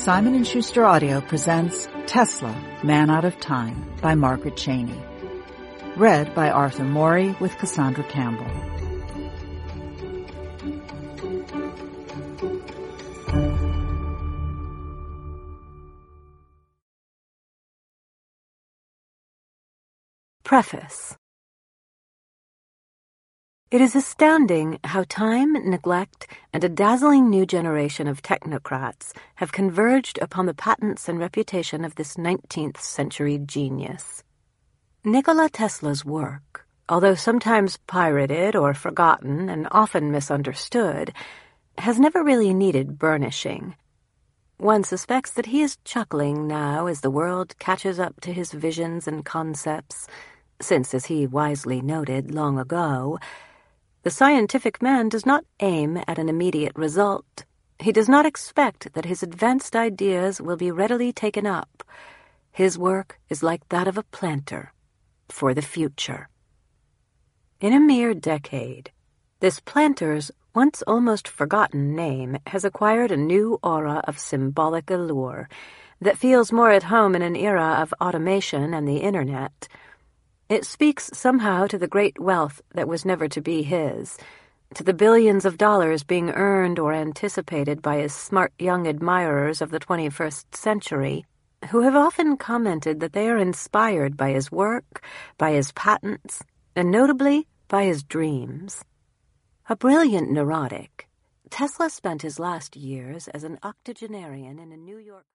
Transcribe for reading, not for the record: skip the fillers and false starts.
Simon & Schuster Audio presents Tesla, Man Out of Time by Margaret Cheney. Read by Arthur Morey with Cassandra Campbell. Preface. It is astounding how time, neglect, and a dazzling new generation of technocrats have converged upon the patents and reputation of this 19th century genius. Nikola Tesla's work, although sometimes pirated or forgotten and often misunderstood, has never really needed burnishing. One suspects that he is chuckling now as the world catches up to his visions and concepts, since, as he wisely noted long ago, the scientific man does not aim at an immediate result. He does not expect that his advanced ideas will be readily taken up. His work is like that of a planter, for the future. In a mere decade, this planter's once almost forgotten name has acquired a new aura of symbolic allure that feels more at home in an era of automation and the Internet. It speaks somehow to the great wealth that was never to be his, to the billions of dollars being earned or anticipated by his smart young admirers of the 21st century, who have often commented that they are inspired by his work, by his patents, and notably by his dreams. A brilliant neurotic, Tesla spent his last years as an octogenarian in a New York